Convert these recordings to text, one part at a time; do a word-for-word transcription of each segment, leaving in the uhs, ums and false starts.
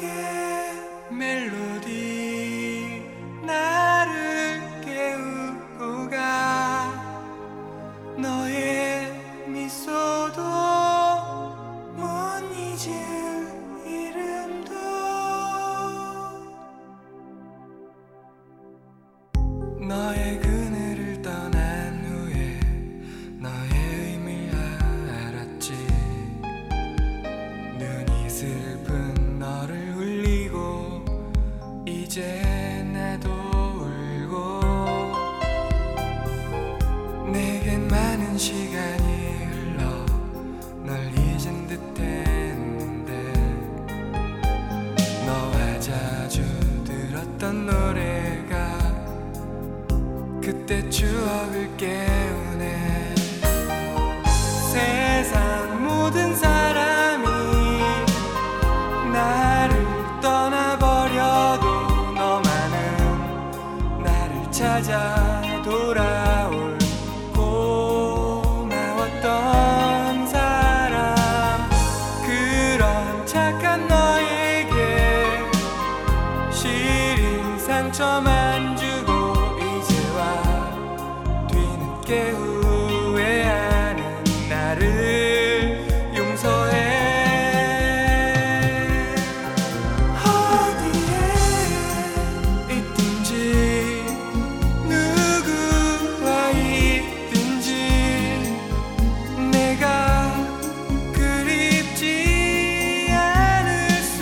멜로디 나를 깨우고 가. 너의 미소도 못 잊을 이름도 너의 그늘을 떠난 후에 너의 의미를 알았지. 눈이 슬픈 너를 울리고 이제 나도 울고. 내겐 많은 시간이 흘러 널 잊은 듯 했는데 너와 자주 들었던 노래가 그때 추억을 깨우네. 세상 모든 사람이 나를 떠나버려도 너만은 나를 찾아 돌아올 고마웠던 사람. 그런 착한 너에게 시린 상처만 주고 이제와 뒤늦게 후회하는 나를 용서해. 어디에 있든지 누구와 있든지 내가 그립지 않을 수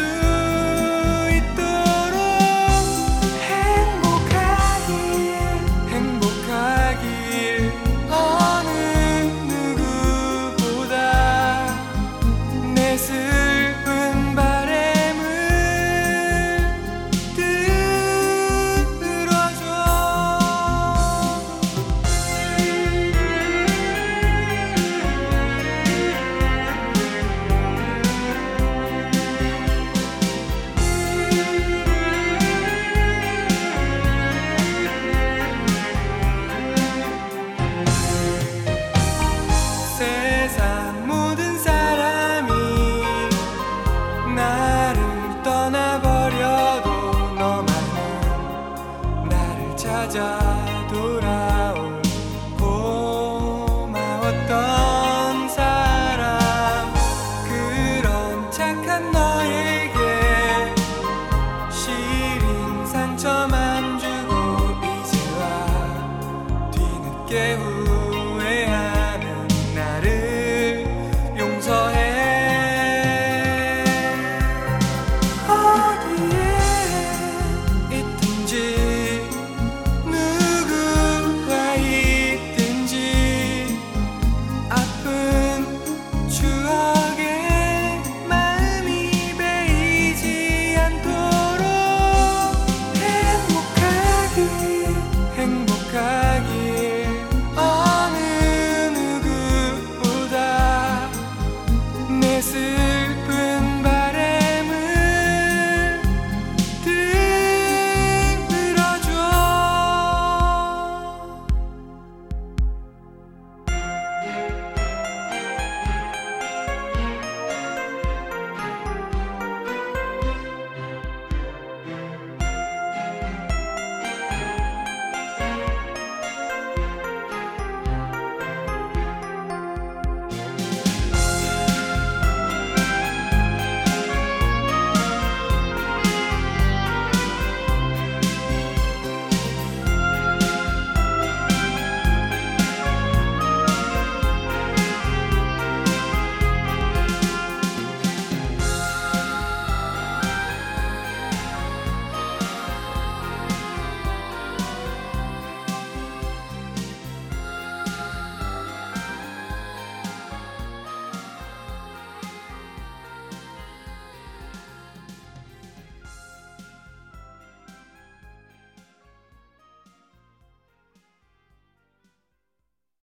있도록 행복하길 행복하길 어느 누구보다 내 슬픈 바램을 들어줘. 세상 모든 사람이 나를 떠나버려도 너만은 나를 찾아 돌아올 고마웠던 사람. 그런 착한 너에게 시린 상처만 주고 이제와 뒤늦게 후